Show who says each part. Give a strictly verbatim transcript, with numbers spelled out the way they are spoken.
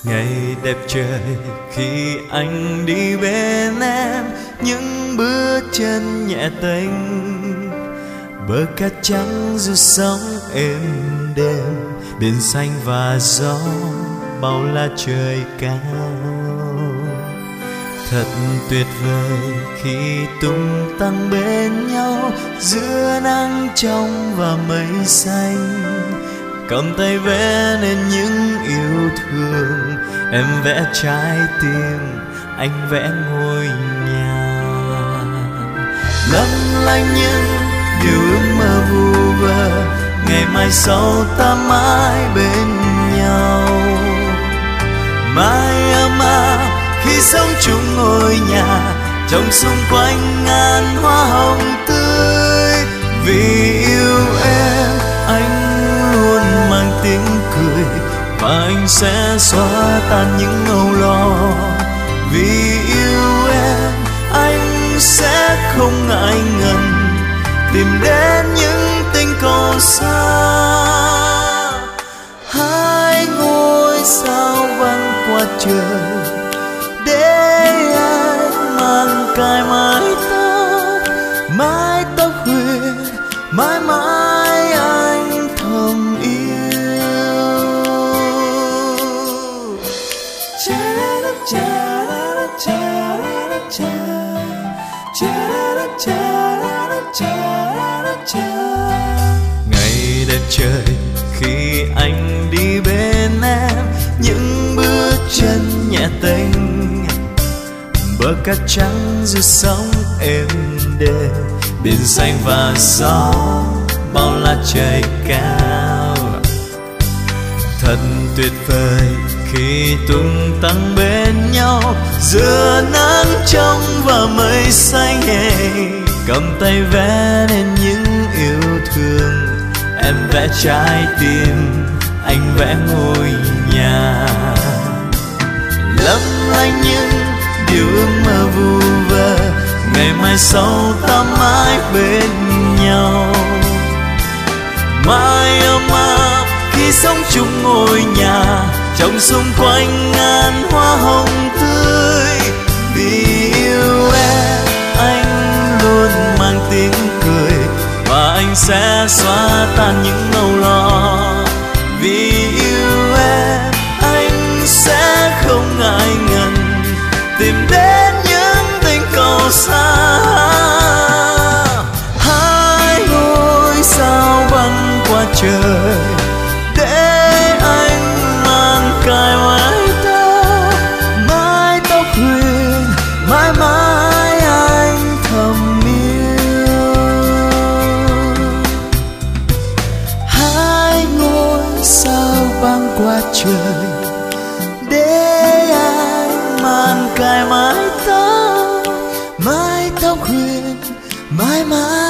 Speaker 1: Ngày đẹp trời khi anh đi bên em, những bước chân nhẹ tênh, bờ cát trắng du sóng êm đềm, biển xanh và gió bao la trời cao. Thật tuyệt vời khi tung tăng bên nhau giữa nắng trong và mây xanh, cầm tay vẽ nên những yêu thương. Em vẽ trái tim, anh vẽ ngôi nhà, lấp lánh những điều ước mơ vu vơ. Ngày mai sau ta mãi bên nhau, mãi ấm áp khi sống chung ngôi nhà, trong xung quanh ngàn hoa hồng tươi. Vì yêu em, anh luôn mang tiếng cười, và anh sẽ xóa tan những âu lo. Vì yêu em, anh sẽ không ngại ngần tìm đến những tình cầu xa. Hai ngôi sao văng qua trời, để anh mang cài mái tóc, mái tóc huyền mãi mãi anh thầm yêu. Ngày đẹp trời khi anh đi bên em, những bước chân nhẹ tênh, bờ cát trắng giữa sóng êm đềm, biển xanh và gió bao la trời cao. Thật tuyệt vời khi tung tăng bên nhau giữa nắng trong và mây xanh. Cầm tay vẽ nên những yêu thương. Em vẽ trái tim, anh vẽ ngôi nhà, lấp lánh những điều ước mơ vu vơ. Ngày mai sau ta mãi bên nhau, mãi ấm áp khi sống chung ngôi nhà, trong xung quanh ngàn hoa hồng tươi. Vì yêu em, anh luôn mang tiếng cười, và anh sẽ xóa tan những âu lo. Vì yêu em, anh sẽ không ngại ngần tìm đến những tình cầu xa. Hai ngôi sao văng qua trời, để anh mang cài mái tóc, mái tóc huyền mãi mãi anh thầm yêu. Hai ngôi sao văng qua trời, để anh mang cài mái tóc, mái tóc huyền mãi mãi